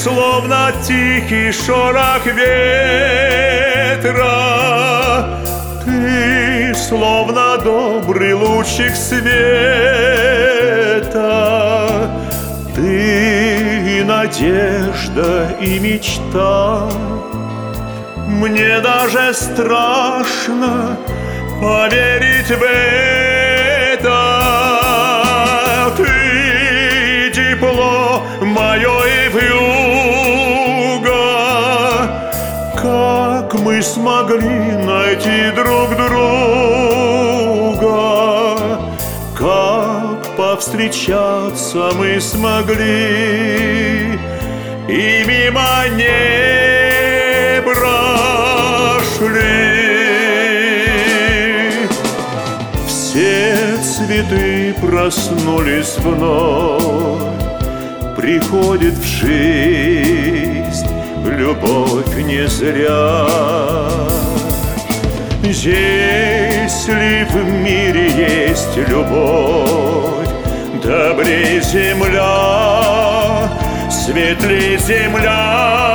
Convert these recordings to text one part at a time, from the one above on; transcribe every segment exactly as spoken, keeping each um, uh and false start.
словно тихий шорох ветра, ты словно добрый лучик света, ты и надежда, и мечта. Мне даже страшно поверить в это. Ты тепло мое и вьюга, как мы смогли найти друг друга, как повстречаться мы смогли и мимо не прошли. Все цветы проснулись вновь, приходит в жизнь любовь не зря. Если в мире есть любовь, добрей земля, светлей земля.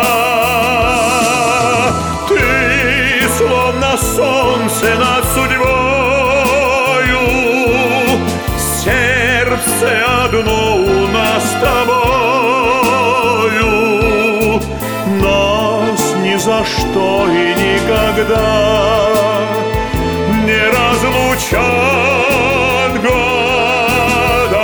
Ты словно солнце над судьбою, сердце одно у нас с тобою. Нас ни за что и никогда не разлучат года.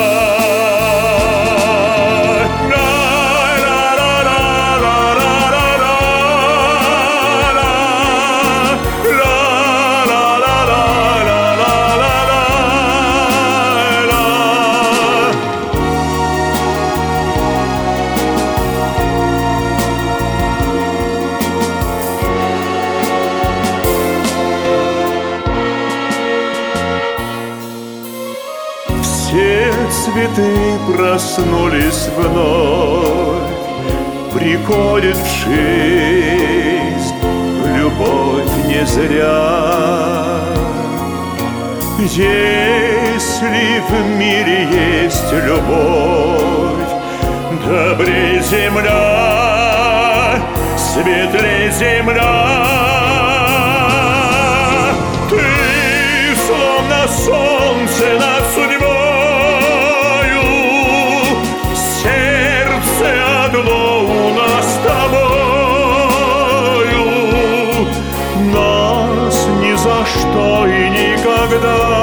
Все цветы проснулись вновь, приходит в жизнь любовь не зря. Если в мире есть любовь, добрей земля, светлей земля. Ты словно солнце над судьбою, сердце одно у нас с тобою. Нас ни за что и никогда